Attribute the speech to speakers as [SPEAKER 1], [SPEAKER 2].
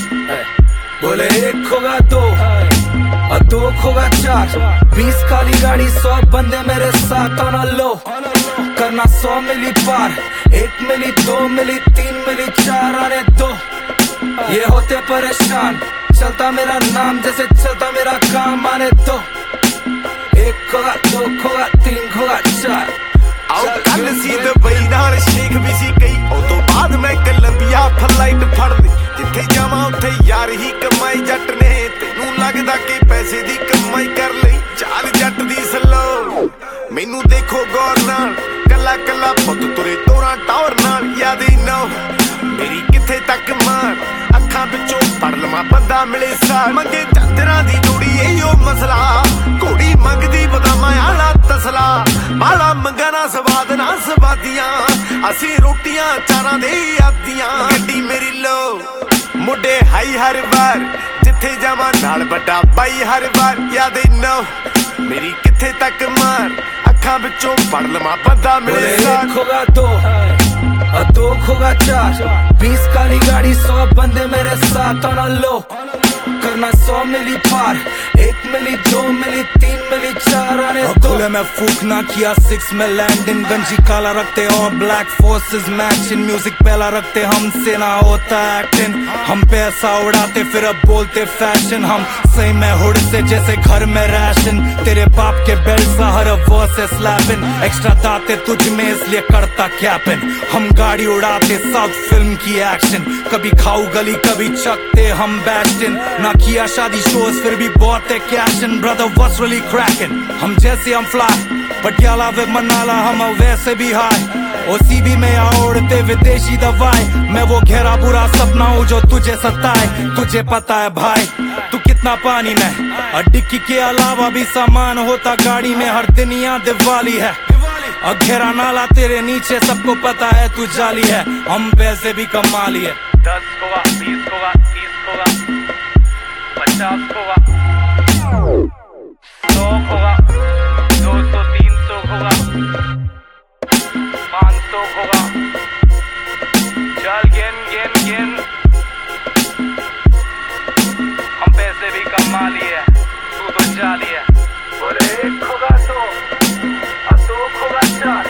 [SPEAKER 1] बोले एक खोगा दो और दो खोगा चार, 20 काली गाड़ी 100 बंदे मेरे साथ आना लो, करना 100 मिली पार, 1 मिली 2 मिली 3 मिली 4 आने दो। ये होते परेशान, चलता मेरा नाम जैसे चलता मेरा काम, आने दो। एक खोगा 2 खोगा 3 खोगा 4।
[SPEAKER 2] आओ कल सी दुबई नाल शेख भी सी गई, ओ तो बाद मैं कोलंबिया फ्लाइट फड़ ली। जिथे जावां उत्थे यार ही कमाई जट ने, तेनू लगदा कि पैसे दी कमाई कर लई। चाल जट दी सलो मैनू देखो गौर नाल, कला कला पुत तुरे तोरा टौर नाल। याद ही ना मेरी किथे तक मार, अखां विचों पड़ लवां बंदा मिले सार। मंगे चादरां दी जोड़ी इहो मसला, घोड़ी मंगदी बदामां आला तसला। माला मंगना स्वाद ना सवादियां, असी रोटियां चारां दे आदियां। गड्डी मेरी लो मुंडे हाई हर बार, जिथे जावां नाल बड़ा बाई हर बार। याद ना मेरी किथे तक मार, अखां विचों पड़ लवां बंदा मिले सार।
[SPEAKER 1] एक खोगा 2 और 2 खोगा 4, 20 काली गाड़ी 100 बंदे मेरे साथ आना लो, करना 100 मिली पार, 1 मिली 2 मिली 3 मिली 4 आने दो। मैं फूक ना किया 6 में लैंडिंग, गंजी काला रखते और ब्लैक फोर्सेस मैचिंग। म्यूजिक पहला रखते हमसे ना होता एक्टिंग, हम पैसा उड़ाते फिर अब बोलते फैशन। हम सही में हुड से जैसे घर में राशन, तेरे बाप के बेल्ट सा हर वर्स स्लैपिंग। एक्स्ट्रा दाते तुझ में इसलिए करता कैपिन, हम गाड़ी उड़ाते साउथ फिल्म की एक्शन। कभी खाऊ गली कभी चकते हम बैस्टिन, ना किया शादी शोज फिर भी बहुत है कैशन। ब्रदर व्हाट्स रियली क्रैकिंग, हम जैसे हम फ्लाई पटियाला वे मनाला, हम वैसे भी हाई। ओसीबी में उड़ते विदेशी दवाई, मैं वो घेरा बुरा सपना हूँ जो तुझे सताए। तुझे पता है भाई तू कितना पानी में, और डिक्की के अलावा भी सामान होता गाड़ी में। हर दुनिया दिवाली है और घेरा नाला तेरे नीचे, सबको पता है तू जाली है, हम पैसे भी कमा लिए।
[SPEAKER 3] 10 खोगा 20 खोगा 30 खोगा 50 खोगा 100 खोगा 200 300 खोगा 500 खोगा। चल गेन गेन गेन, हम पैसे भी कमा लिए, तू तो जाली है।
[SPEAKER 1] बोले एक खोगा 2 और 2 खोगा 4,